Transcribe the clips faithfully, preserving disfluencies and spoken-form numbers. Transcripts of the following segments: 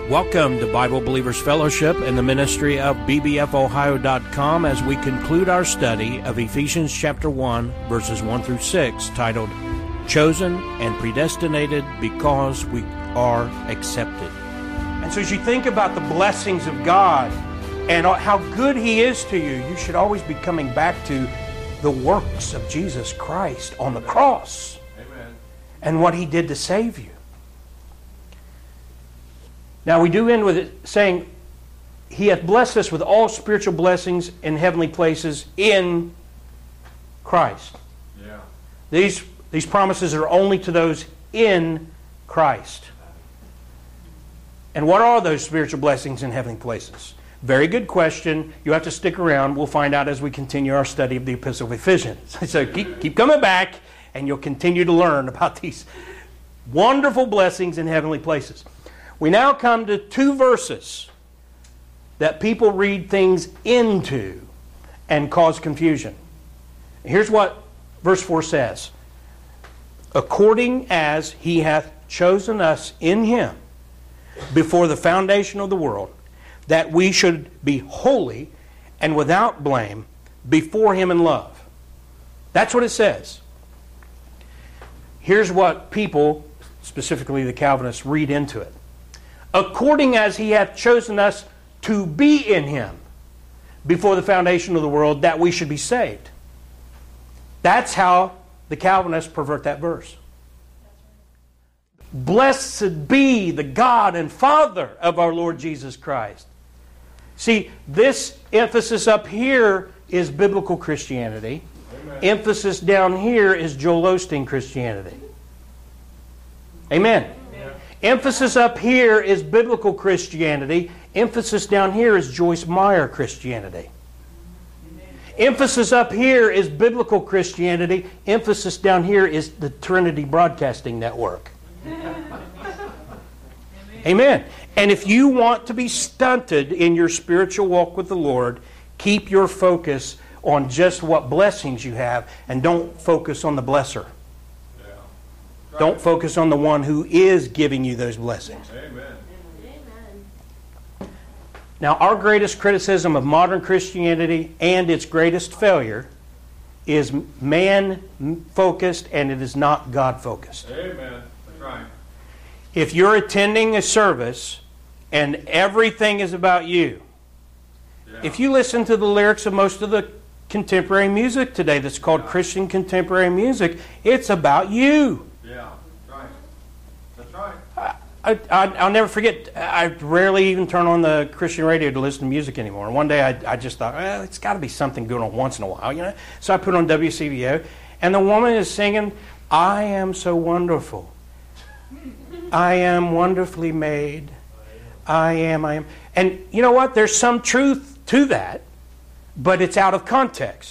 Welcome to Bible Believers Fellowship and the ministry of B B F Ohio dot com as we conclude our study of Ephesians chapter one, verses one through six, titled, Chosen and Predestinated Because We Are Accepted. And so as you think about the blessings of God and how good He is to you, you should always be coming back to the works of Jesus Christ on the cross. Amen. And what He did to save you. Now we do end with it saying, He hath blessed us with all spiritual blessings in heavenly places in Christ. Yeah. These, these promises are only to those in Christ. And what are those spiritual blessings in heavenly places? Very good question. You have to stick around. We'll find out as we continue our study of the Epistle of Ephesians. So keep, keep coming back, and you'll continue to learn about these wonderful blessings in heavenly places. We now come to two verses that people read things into and cause confusion. Here's what verse four says. According as He hath chosen us in Him before the foundation of the world, that we should be holy and without blame before Him in love. That's what it says. Here's what people, specifically the Calvinists, read into it. According as He hath chosen us to be in Him before the foundation of the world, that we should be saved. That's how the Calvinists pervert that verse. Blessed be the God and Father of our Lord Jesus Christ. See, this emphasis up here is biblical Christianity. Amen. Emphasis down here is Joel Osteen Christianity. Amen. Emphasis up here is biblical Christianity. Emphasis down here is Joyce Meyer Christianity. Amen. Emphasis up here is biblical Christianity. Emphasis down here is the Trinity Broadcasting Network. Amen. Amen. And if you want to be stunted in your spiritual walk with the Lord, keep your focus on just what blessings you have and don't focus on the blesser. Don't focus on the one who is giving you those blessings. Amen. Amen. Now, our greatest criticism of modern Christianity and its greatest failure is man-focused and it is not God-focused. Amen. That's right. If you're attending a service and everything is about you, yeah. If you listen to the lyrics of most of the contemporary music today that's called yeah. Christian contemporary music, it's about you. Yeah, right. That's right. I, I, I'll never forget, I rarely even turn on the Christian radio to listen to music anymore. And one day I, I just thought, well, it's got to be something going on once in a while, you know. So I put on W C V O, and the woman is singing, I am so wonderful. I am wonderfully made. I am, I am. And you know what? There's some truth to that, but it's out of context.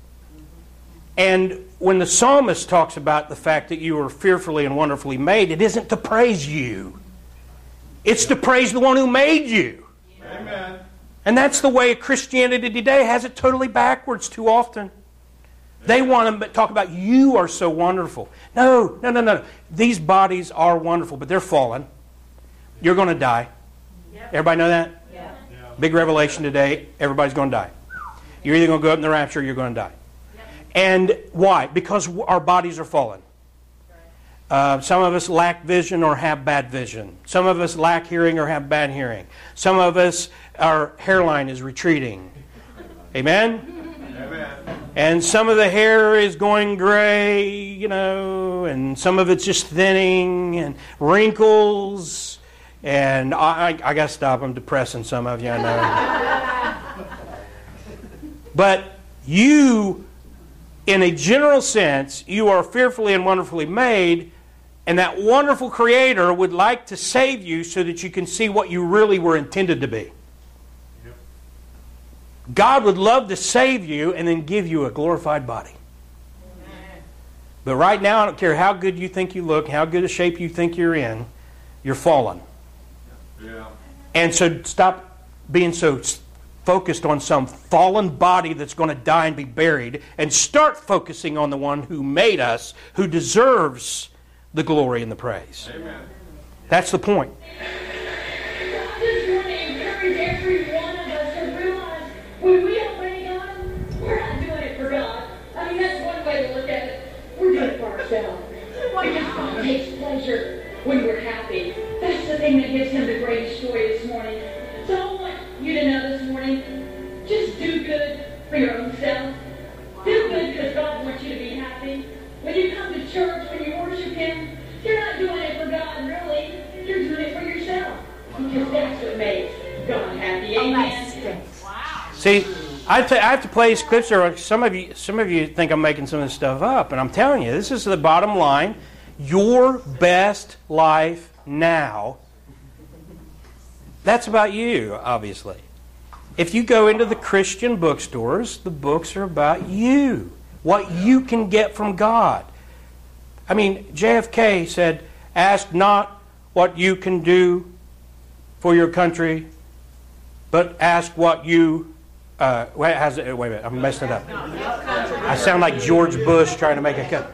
And when the psalmist talks about the fact that you are fearfully and wonderfully made, it isn't to praise you. It's to praise the one who made you. Amen. And that's the way Christianity today has it totally backwards too often. They want to talk about you are so wonderful. No, no, no, no. These bodies are wonderful, but they're fallen. You're going to die. Yep. Everybody know that? Yeah. Big revelation today. Everybody's going to die. You're either going to go up in the rapture or you're going to die. And why? Because our bodies are fallen. Uh, some of us lack vision or have bad vision. Some of us lack hearing or have bad hearing. Some of us, our hairline is retreating. Amen? Amen. And some of the hair is going gray, you know, and some of it's just thinning and wrinkles. And I, I, I got to stop. I'm depressing some of you, I know. But you... in a general sense, you are fearfully and wonderfully made, and that wonderful Creator would like to save you so that you can see what you really were intended to be. Yep. God would love to save you and then give you a glorified body. Amen. But right now, I don't care how good you think you look, how good a shape you think you're in, you're fallen. Yeah. And so stop being so focused on some fallen body that's going to die and be buried, and start focusing on the one who made us, who deserves the glory and the praise. Amen. That's the point. encourage every one of us to realize when we obey God, we're not doing it for God. I mean, that's one way to look at it. We're doing it for ourselves. Because God takes pleasure when we're happy. That's the thing that gives Him the greatest joy this morning. So I want you to know this morning, just do good for your own self. Do good because God wants you to be happy. When you come to church, when you worship Him, you're not doing it for God, really. You're doing it for yourself. Because that's what makes God happy. Amen. See, I, t- I have to play scripture. Some of you, some of you think I'm making some of this stuff up, and I'm telling you, this is the bottom line. Your best life now. That's about you, obviously. If you go into the Christian bookstores, the books are about you. What you can get from God. I mean, J F K said, ask not what you can do for your country, but ask what you... Uh, wait, how's it, wait a minute, I'm messing it up. I sound like George Bush trying to make a cut.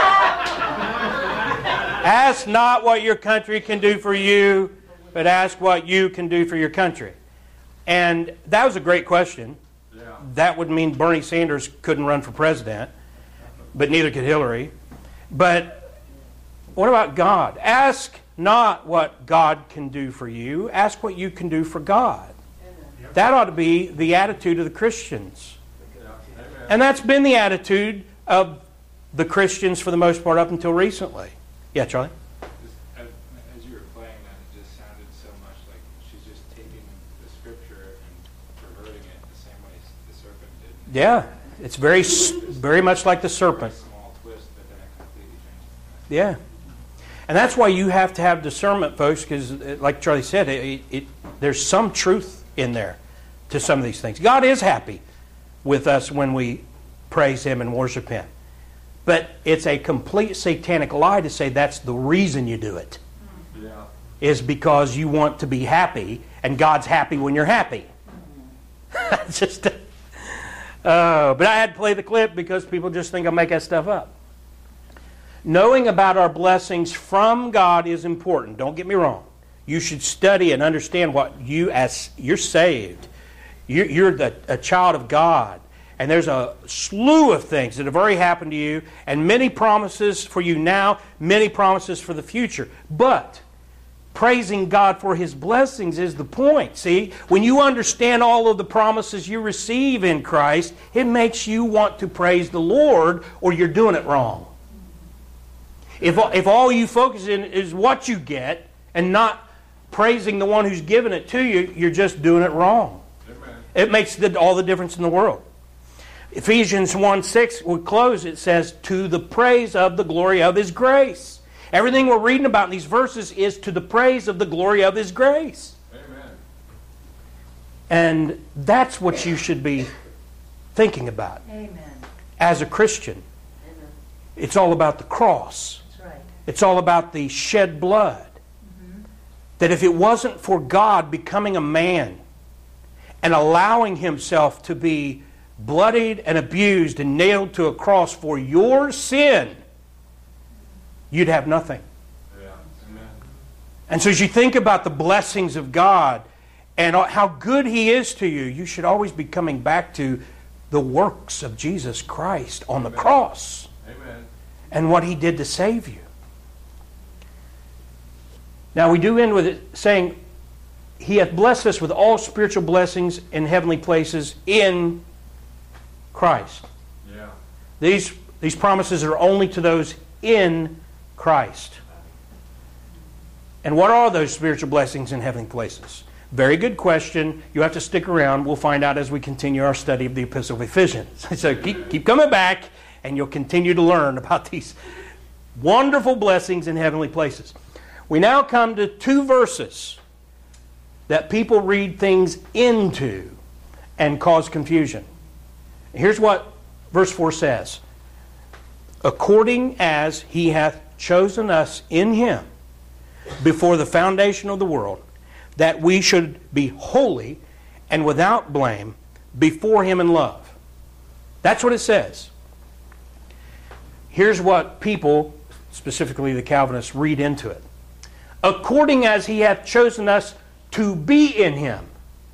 Ask not what your country can do for you, but ask what you can do for your country. And that was a great question. Yeah. That would mean Bernie Sanders couldn't run for president, but neither could Hillary. But what about God? Ask not what God can do for you. Ask what you can do for God. Amen. That ought to be the attitude of the Christians. Amen. And that's been the attitude of the Christians for the most part up until recently. Yeah, Charlie? As, as you were playing that, it just sounded so much like she's just taking the scripture and perverting it the same way the serpent did. Yeah, it's very, very much like the serpent. A small twist, but then it completely changed. Yeah. And that's why you have to have discernment, folks, because like Charlie said, it, it, there's some truth in there to some of these things. God is happy with us when we praise Him and worship Him. But it's a complete satanic lie to say that's the reason you do it. Yeah. Is because you want to be happy, and God's happy when you're happy. It's just, uh, but I had to play the clip because people just think I make that stuff up. Knowing about our blessings from God is important. Don't get me wrong. You should study and understand what you, as you're saved. You're, you're the, a child of God. And there's a slew of things that have already happened to you, and many promises for you now, many promises for the future. But praising God for His blessings is the point. See, when you understand all of the promises you receive in Christ, it makes you want to praise the Lord, or you're doing it wrong. If, if all you focus in is what you get and not praising the one who's given it to you, you're just doing it wrong. Amen. It makes the, all the difference in the world. Ephesians one six, we close, it says, to the praise of the glory of His grace. Everything we're reading about in these verses is to the praise of the glory of His grace. Amen. And that's what you should be thinking about. Amen. As a Christian. Amen. It's all about the cross. That's right. It's all about the shed blood. Mm-hmm. That if it wasn't for God becoming a man and allowing Himself to be bloodied and abused and nailed to a cross for your sin, you'd have nothing. Yeah. Amen. And so as you think about the blessings of God and how good He is to you, you should always be coming back to the works of Jesus Christ on the Amen. Cross. Amen. And what He did to save you. Now we do end with it saying, He hath blessed us with all spiritual blessings in heavenly places in Christ. Yeah. These, these promises are only to those in Christ. And what are those spiritual blessings in heavenly places? Very good question. You have to stick around. We'll find out as we continue our study of the Epistle of Ephesians. So keep, keep coming back, and you'll continue to learn about these wonderful blessings in heavenly places. We now come to two verses that people read things into and cause confusion. Here's what verse four says. According as He hath chosen us in Him before the foundation of the world, that we should be holy and without blame before Him in love. That's what it says. Here's what people, specifically the Calvinists, read into it. According as He hath chosen us to be in Him.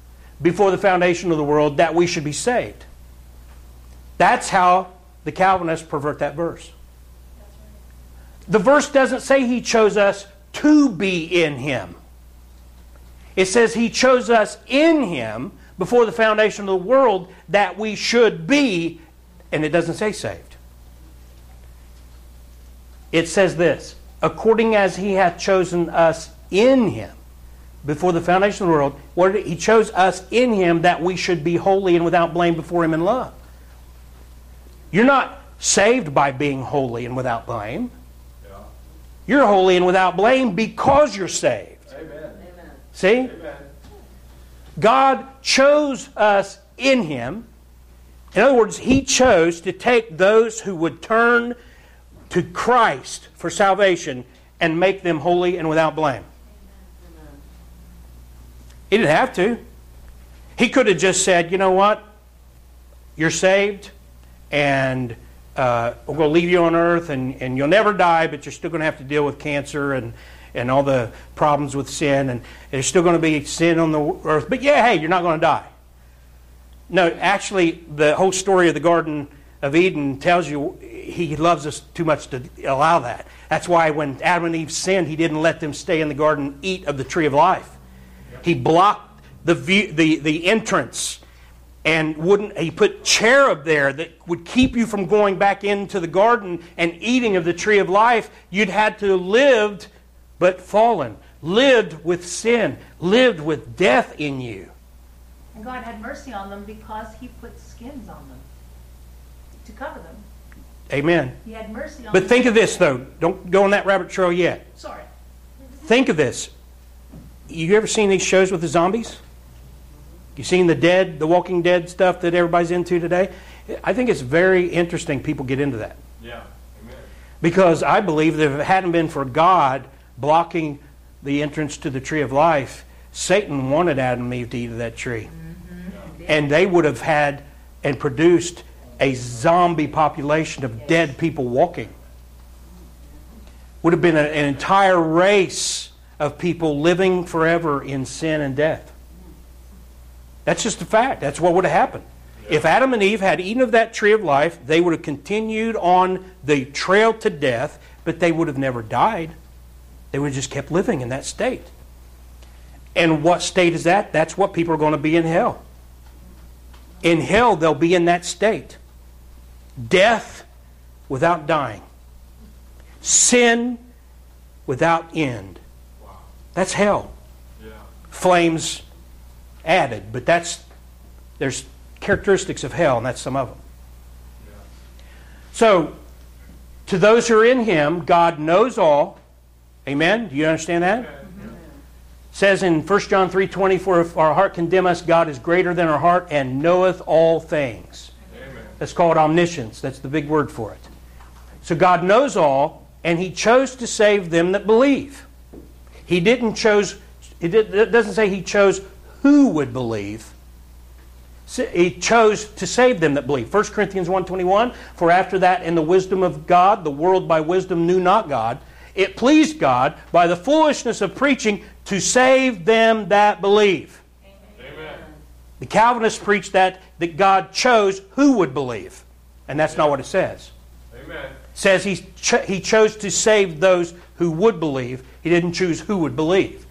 before the foundation of the world that we should be saved. That's how the Calvinists pervert that verse. The verse doesn't say He chose us to be in Him. It says He chose us in Him before the foundation of the world that we should be, and it doesn't say saved. It says this, according as He hath chosen us in Him before the foundation of the world, what did He chose us in Him that we should be holy and without blame before Him in love. You're not saved by being holy and without blame. Yeah. You're holy and without blame because you're saved. Amen. See? Amen. God chose us in Him. In other words, He chose to take those who would turn to Christ for salvation and make them holy and without blame. He didn't have to. He could have just said, you know what? You're saved, and uh, we're going to leave you on earth, and, and you'll never die, but you're still going to have to deal with cancer and, and all the problems with sin, and there's still going to be sin on the earth. But yeah, hey, you're not going to die. No, actually, the whole story of the Garden of Eden tells you He loves us too much to allow that. That's why when Adam and Eve sinned, He didn't let them stay in the garden and eat of the tree of life. He blocked the view, the, the entrance, and wouldn't. He put cherub there that would keep you from going back into the garden and eating of the tree of life. You'd had to have lived, but fallen, lived with sin, lived with death in you. And God had mercy on them because He put skins on them to cover them. Amen. He had mercy on but them. think of this, though. Don't go on that rabbit trail yet. Sorry. Think of this. You ever seen these shows with the zombies? You seen the dead, the Walking Dead stuff that everybody's into today? I think it's very interesting people get into that. Yeah. Amen. Because I believe that if it hadn't been for God blocking the entrance to the tree of life, Satan wanted Adam and Eve to eat of that tree. Mm-hmm. And they would have had and produced a zombie population of dead people walking. Would have been a, an entire race of people living forever in sin and death. That's just a fact. That's what would have happened. Yeah. If Adam and Eve had eaten of that tree of life, they would have continued on the trail to death, but they would have never died. They would have just kept living in that state. And what state is that? That's what people are going to be in hell. In hell, they'll be in that state. Death without dying. Sin without end. That's hell. Yeah. Flames added, but that's there's characteristics of hell, and that's some of them. Yeah. So, to those who are in Him, God knows all. Amen? Do you understand that? Mm-hmm. It says in First John three twenty, for if our heart condemn us, God is greater than our heart and knoweth all things. Amen. That's called omniscience. That's the big word for it. So God knows all, and He chose to save them that believe. He didn't chose, it doesn't say He chose who would believe. He chose to save them that believe. First Corinthians one twenty-one, for after that in the wisdom of God, the world by wisdom knew not God. It pleased God by the foolishness of preaching to save them that believe. Amen. The Calvinists preach that, that God chose who would believe. And that's not what it says. Amen. It says he, cho- he chose to save those who would believe. He didn't choose who would believe.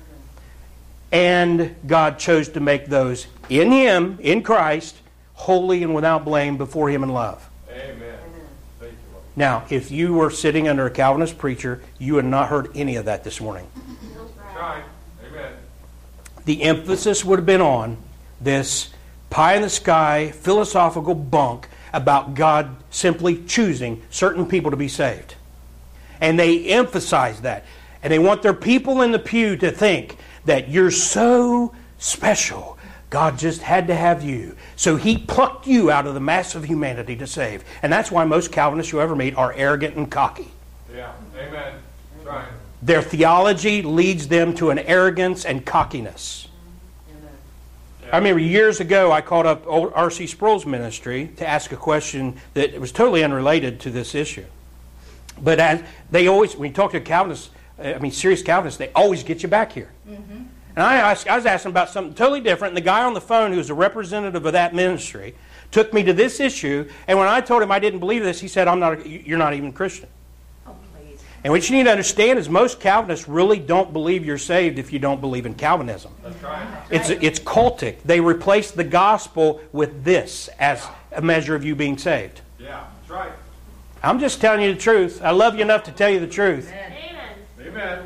And God chose to make those in Him, in Christ, holy and without blame before Him in love. Amen. Thank you, Lord. Now, if you were sitting under a Calvinist preacher, you would not heard any of that this morning. Right. Amen. The emphasis would have been on this pie-in-the-sky philosophical bunk about God simply choosing certain people to be saved. And they emphasize that. And they want their people in the pew to think that you're so special. God just had to have you. So He plucked you out of the mass of humanity to save. And that's why most Calvinists you ever meet are arrogant and cocky. Yeah. Amen. That's right. Their theology leads them to an arrogance and cockiness. Yeah. I remember years ago I called up R C Sproul's ministry to ask a question that was totally unrelated to this issue. But as they always, when you talk to Calvinists, I mean serious Calvinists, they always get you back here. Mm-hmm. And I, asked, I was asking about something totally different, and the guy on the phone who was a representative of that ministry took me to this issue, and when I told him I didn't believe this, he said, "I'm not. You're not even Christian." Oh, please. And what you need to understand is most Calvinists really don't believe you're saved if you don't believe in Calvinism. That's right. It's, it's cultic. They replace the gospel with this as a measure of you being saved. Yeah, that's right. I'm just telling you the truth. I love you enough to tell you the truth. Amen.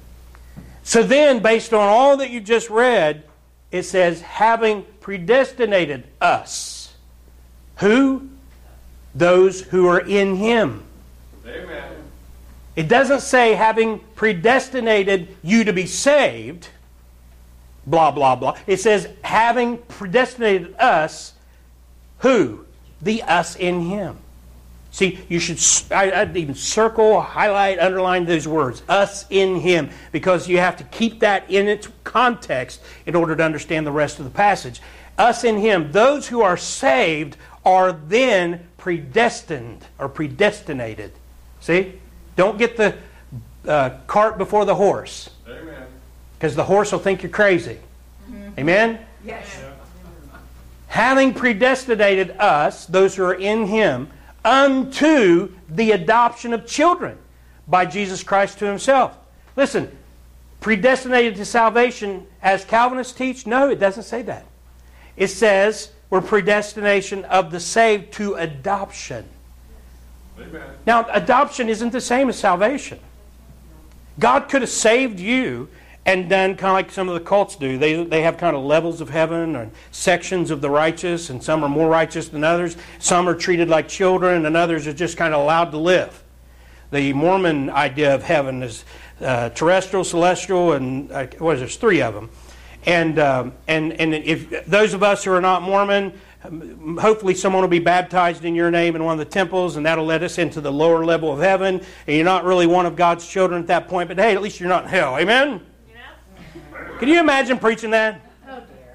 So then, based on all that you just read, it says, having predestinated us. Who? Those who are in Him. Amen. It doesn't say having predestinated you to be saved, blah, blah, blah. It says having predestinated us, who? The us in Him. See, you should, I, I'd even circle, highlight, underline those words, us in Him, because you have to keep that in its context in order to understand the rest of the passage. Us in Him. Those who are saved are then predestined or predestinated. See? Don't get the uh, cart before the horse. Amen. Because the horse will think you're crazy. Mm-hmm. Amen? Yes. Having predestinated us, those who are in Him, unto the adoption of children by Jesus Christ to Himself. Listen, predestinated to salvation as Calvinists teach? No, it doesn't say that. It says we're predestination of the saved to adoption. Amen. Now, adoption isn't the same as salvation. God could have saved you and done kind of like some of the cults do. They, they have kind of levels of heaven or sections of the righteous, and some are more righteous than others. Some are treated like children, and others are just kind of allowed to live. The Mormon idea of heaven is uh, terrestrial, celestial, and uh, what is there? There's three of them. And um, and and if those of us who are not Mormon, hopefully someone will be baptized in your name in one of the temples, and that'll let us into the lower level of heaven. And you're not really one of God's children at that point, but hey, at least you're not in hell. Amen? Can you imagine preaching that? Oh, dear.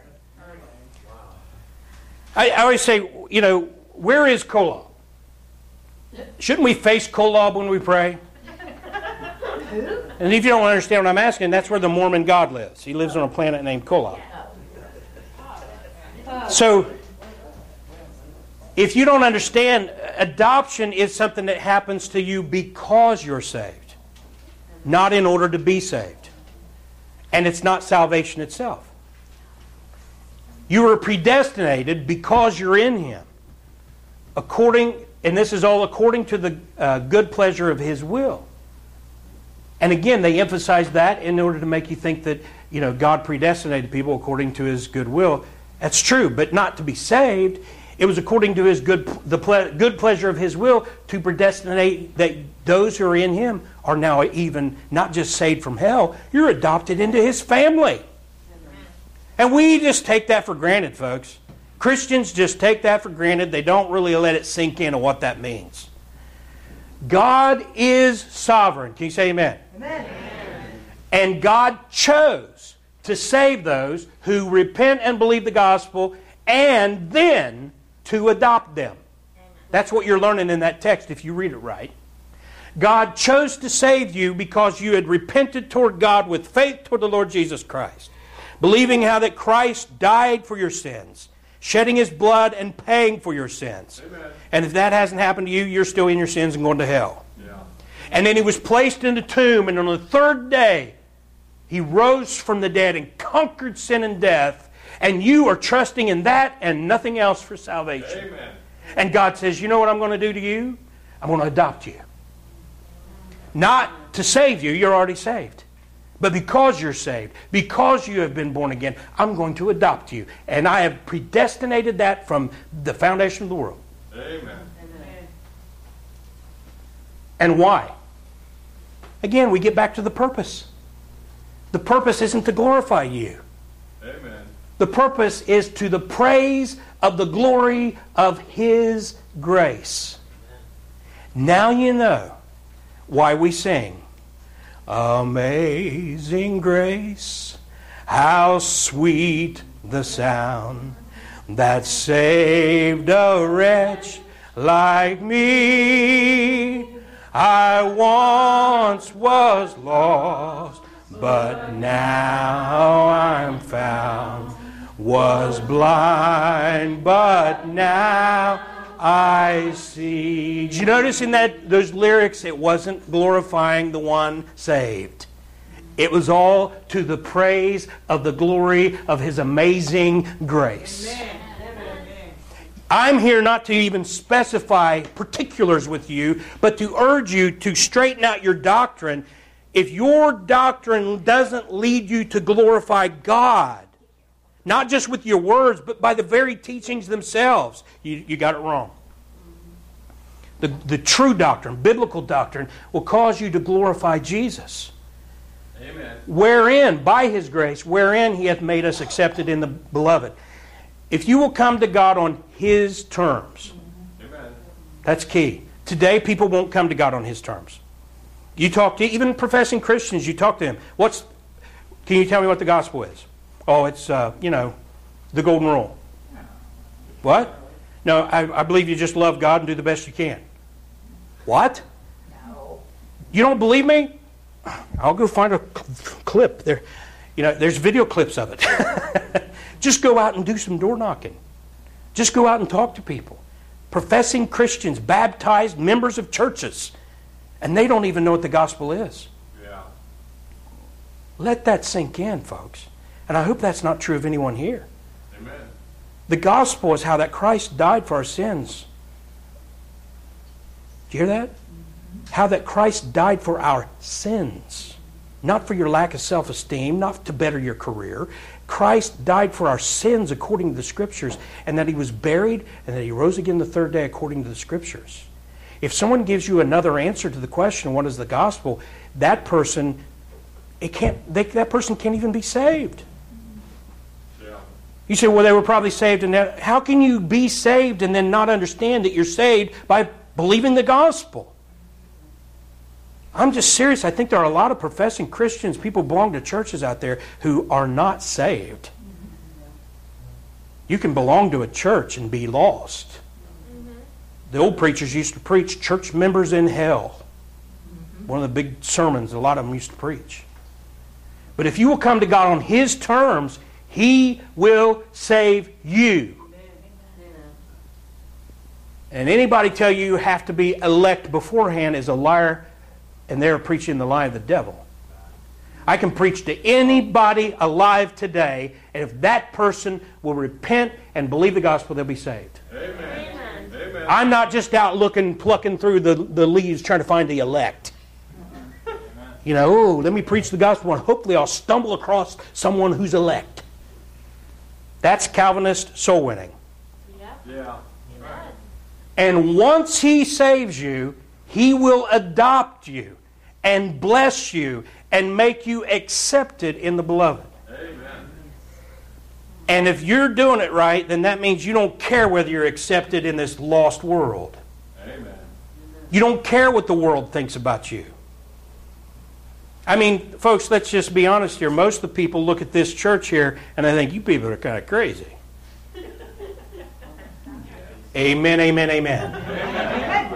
I, I always say, you know, where is Kolob? Shouldn't we face Kolob when we pray? And if you don't understand what I'm asking, that's where the Mormon God lives. He lives on a planet named Kolob. So, if you don't understand, adoption is something that happens to you because you're saved, not in order to be saved. And it's not salvation itself. You are predestinated because you're in Him. According, and this is all according to the uh, good pleasure of His will. And again, they emphasize that in order to make you think that, you know, God predestinated people according to His good will. That's true, but not to be saved. It was according to His good, the ple- good pleasure of His will to predestinate that those who are in Him are now even not just saved from hell, you're adopted into His family. And we just take that for granted, folks. Christians just take that for granted. They don't really let it sink in on what that means. God is sovereign. Can you say amen? Amen. And God chose to save those who repent and believe the gospel, and then to adopt them. That's what you're learning in that text if you read it right. God chose to save you because you had repented toward God with faith toward the Lord Jesus Christ, believing how that Christ died for your sins, shedding His blood and paying for your sins. Amen. And if that hasn't happened to you, you're still in your sins and going to hell. Yeah. And then He was placed in the tomb, and on the third day, He rose from the dead and conquered sin and death, and you are trusting in that and nothing else for salvation. Amen. And God says, you know what I'm going to do to you? I'm going to adopt you. Not to save you, you're already saved. But because you're saved, because you have been born again, I'm going to adopt you. And I have predestinated that from the foundation of the world. Amen. And why? Again, we get back to the purpose. The purpose isn't to glorify you. Amen. The purpose is to the praise of the glory of His grace. Now you know why we sing, Amazing Grace, how sweet the sound that saved a wretch like me. I once was lost, but now I'm found. Was blind, but now I see. Did you notice in that those lyrics it wasn't glorifying the one saved? It was all to the praise of the glory of His amazing grace. Amen. I'm here not to even specify particulars with you, but to urge you to straighten out your doctrine. If your doctrine doesn't lead you to glorify God, not just with your words, but by the very teachings themselves, you, you got it wrong. The, the true doctrine, biblical doctrine, will cause you to glorify Jesus. Amen. Wherein, by His grace, wherein He hath made us accepted in the Beloved. If you will come to God on His terms, Amen. That's key. Today, people won't come to God on His terms. You talk to, even professing Christians, you talk to them. What's? Can you tell me what the gospel is? Oh, it's, uh, you know, the golden rule. What? No, I, I believe you just love God and do the best you can. What? No. You don't believe me? I'll go find a clip. There, you know, there's video clips of it. Just go out and do some door knocking. Just go out and talk to people. Professing Christians, baptized members of churches, and they don't even know what the gospel is. Yeah. Let that sink in, folks. And I hope that's not true of anyone here. Amen. The gospel is how that Christ died for our sins. Do you hear that? How that Christ died for our sins. Not for your lack of self-esteem, not to better your career. Christ died for our sins according to the Scriptures, and that He was buried, and that He rose again the third day according to the Scriptures. If someone gives you another answer to the question, what is the gospel? That person, it can't. They, that person can't even be saved. Yeah. You say, well, they were probably saved, and that, how can you be saved and then not understand that you're saved by believing the gospel? I'm just serious. I think there are a lot of professing Christians, people belong to churches out there who are not saved. You can belong to a church and be lost. Mm-hmm. The old preachers used to preach church members in hell. Mm-hmm. One of the big sermons a lot of them used to preach. But if you will come to God on His terms, He will save you. Amen. And anybody tell you you have to be elect beforehand is a liar, and they're preaching the lie of the devil. I can preach to anybody alive today, and if that person will repent and believe the gospel, they'll be saved. Amen. Amen. I'm not just out looking, plucking through the, the leaves trying to find the elect. Amen. You know, oh, let me preach the gospel and hopefully I'll stumble across someone who's elect. That's Calvinist soul winning. Yeah. Yeah. And once He saves you, He will adopt you and bless you and make you accepted in the Beloved. Amen. And if you're doing it right, then that means you don't care whether you're accepted in this lost world. Amen. You don't care what the world thinks about you. I mean, folks, let's just be honest here. Most of the people look at this church here and they think, you people are kind of crazy. Amen, amen, amen. Amen.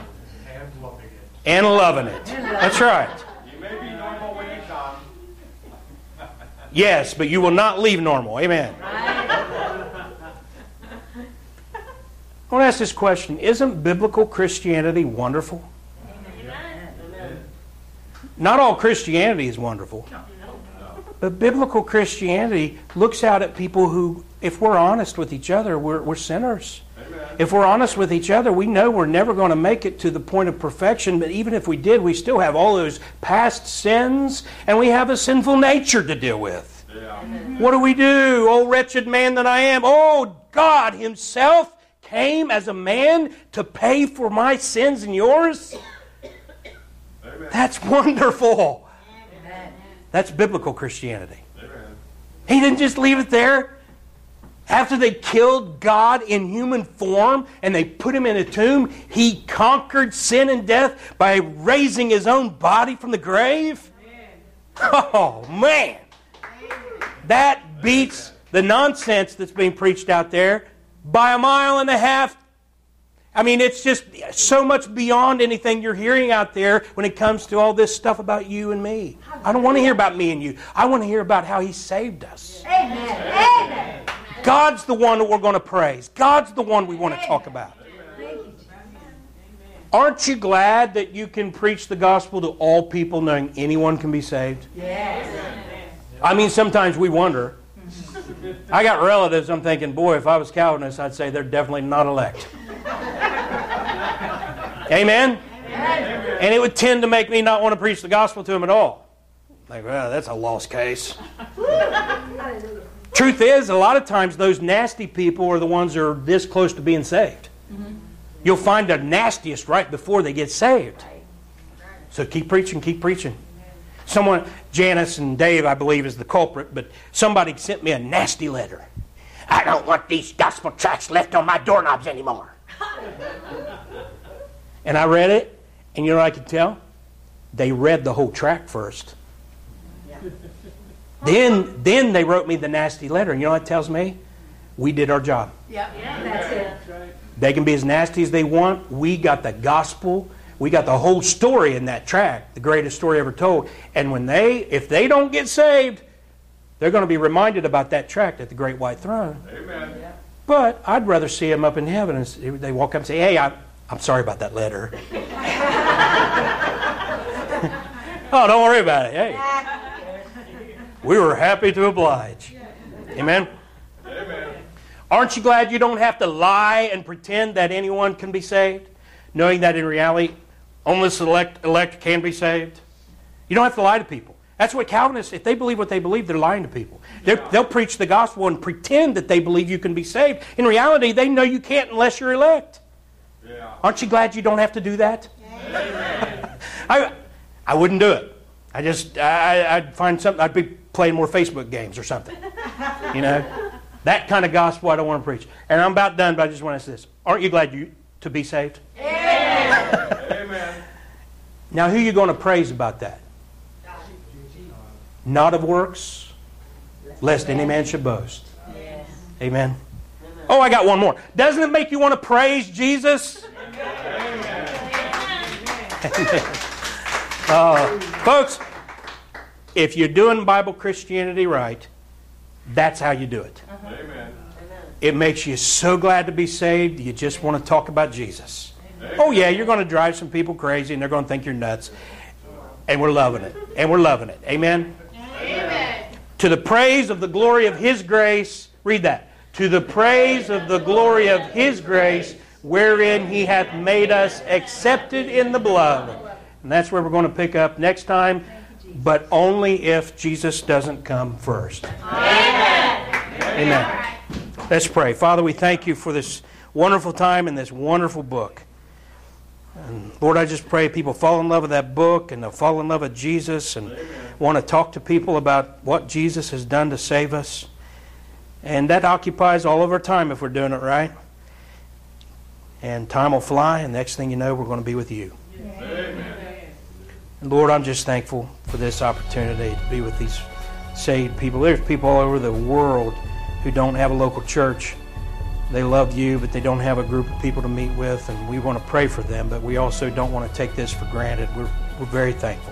And loving it. That's right. You may be normal when you come. Yes, but you will not leave normal. Amen. I want to ask this question. Isn't biblical Christianity wonderful? Amen. Not all Christianity is wonderful. But biblical Christianity looks out at people who, if we're honest with each other, we're, we're sinners. Amen. If we're honest with each other, we know we're never going to make it to the point of perfection, but even if we did, we still have all those past sins, and we have a sinful nature to deal with. Yeah. What do we do? Oh, wretched man that I am. Oh, God Himself came as a man to pay for my sins and yours? Amen. That's wonderful. Amen. That's biblical Christianity. Amen. He didn't just leave it there. After they killed God in human form and they put Him in a tomb, He conquered sin and death by raising His own body from the grave. Oh, man. That beats the nonsense that's being preached out there by a mile and a half. I mean, it's just so much beyond anything you're hearing out there when it comes to all this stuff about you and me. I don't want to hear about me and you. I want to hear about how He saved us. Amen. Amen. God's the one that we're going to praise. God's the one we want to talk about. Aren't you glad that you can preach the gospel to all people knowing anyone can be saved? Yes. I mean, sometimes we wonder. I got relatives, I'm thinking, boy, if I was Calvinist, I'd say they're definitely not elect. Amen? Amen? And it would tend to make me not want to preach the gospel to them at all. Like, well, that's a lost case. Truth is, a lot of times those nasty people are the ones that are this close to being saved. Mm-hmm. You'll find the nastiest right before they get saved. So keep preaching, keep preaching. Someone, Janice and Dave, I believe, is the culprit, but somebody sent me a nasty letter. I don't want these gospel tracts left on my doorknobs anymore. And I read it, and you know what I could tell? They read the whole tract first. Yeah. Then, then they wrote me the nasty letter, and you know what it tells me? We did our job. Yeah, yeah, that's it. They can be as nasty as they want. We got the gospel. We got the whole story in that tract, the greatest story ever told. And when they, if they don't get saved, they're going to be reminded about that tract at the great white throne. Amen. But I'd rather see them up in heaven and they walk up and say, hey, I, I'm sorry about that letter. Oh, don't worry about it. Hey, we were happy to oblige. Amen? Amen. Aren't you glad you don't have to lie and pretend that anyone can be saved? Knowing that in reality, only the elect, elect can be saved? You don't have to lie to people. That's what Calvinists, if they believe what they believe, they're lying to people. They're, they'll preach the gospel and pretend that they believe you can be saved. In reality, they know you can't unless you're elect. Yeah. Aren't you glad you don't have to do that? I, I wouldn't do it. I just, I, I'd find something, I'd be playing more Facebook games or something. You know? That kind of gospel I don't want to preach. And I'm about done, but I just want to say this. Aren't you glad you to be saved? Amen. Amen. Now, who are you going to praise about that? Not of works, lest any man should boast. Yes. Amen. Oh, I got one more. Doesn't it make you want to praise Jesus? Amen. Uh, folks, if you're doing Bible Christianity right, that's how you do it. Amen. It makes you so glad to be saved, you just want to talk about Jesus. Oh yeah, you're going to drive some people crazy and they're going to think you're nuts. And we're loving it. And we're loving it. Amen? Amen. To the praise of the glory of His grace, read that. To the praise of the glory of His grace, wherein He hath made us accepted in the blood. And that's where we're going to pick up next time, but only if Jesus doesn't come first. Amen. Amen. Let's pray. Father, we thank You for this wonderful time and this wonderful book. And Lord, I just pray people fall in love with that book and they'll fall in love with Jesus and Amen. Want to talk to people about what Jesus has done to save us. And that occupies all of our time if we're doing it right. And time will fly, and next thing you know, we're going to be with You. Amen. And Lord, I'm just thankful for this opportunity to be with these saved people. There's people all over the world who don't have a local church. They love You, but they don't have a group of people to meet with, and we want to pray for them, but we also don't want to take this for granted. We're, we're very thankful.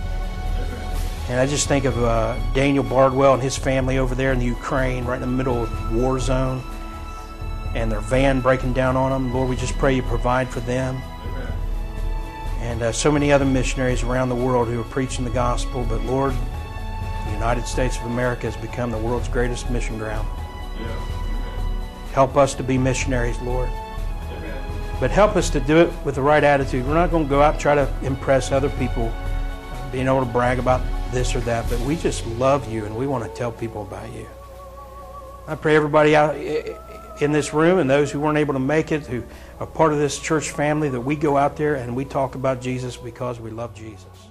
And I just think of uh, Daniel Bardwell and his family over there in the Ukraine, right in the middle of the war zone, and their van breaking down on them. Lord, we just pray You provide for them. Amen. And uh, so many other missionaries around the world who are preaching the gospel, but Lord, the United States of America has become the world's greatest mission ground. Yeah. Help us to be missionaries, Lord. Amen. But help us to do it with the right attitude. We're not going to go out and try to impress other people, being able to brag about this or that, but we just love You and we want to tell people about You. I pray everybody out in this room and those who weren't able to make it, who are part of this church family, that we go out there and we talk about Jesus because we love Jesus.